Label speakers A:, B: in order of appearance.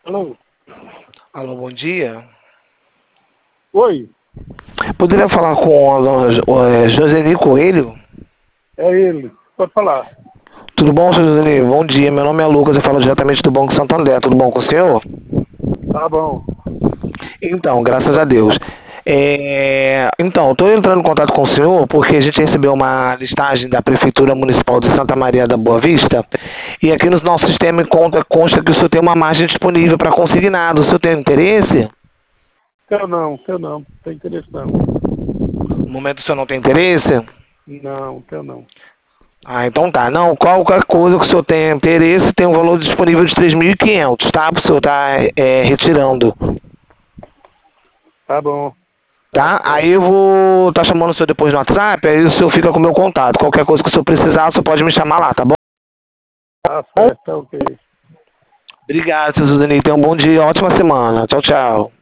A: Alô?
B: Alô, bom dia.
A: Oi,
B: Poderia falar com a dona Joseni Coelho?
A: é ele. Pode falar.
B: Tudo bom, senhor Joseni? Bom dia, meu nome é Lucas, eu falo diretamente do Banco Santander. Tudo bom com o senhor?
A: Tá bom.
B: Então, graças a Deus. Então, estou entrando em contato com o senhor porque a gente recebeu uma listagem da Prefeitura Municipal de Santa Maria da Boa Vista e aqui no nosso sistema consta que o senhor tem uma margem disponível para consignado. O senhor tem interesse?
A: Teu não. Tem interesse não.
B: No momento o senhor não tem interesse?
A: Não, teu não.
B: Ah, então tá. Não, qualquer coisa que o senhor tenha interesse, tem um valor disponível de 3.500, tá? Para o senhor tá retirando,
A: Tá bom. Tá
B: tá? Aí
A: certo.
B: eu vou tá chamando o senhor depois no WhatsApp, aí o senhor fica com o meu contato. Qualquer coisa que o senhor precisar, o senhor pode me chamar lá, tá bom?
A: Tá certo, tá ok.
B: Obrigado, seu Suzane. Tenha um bom dia, ótima semana. Tchau, tchau.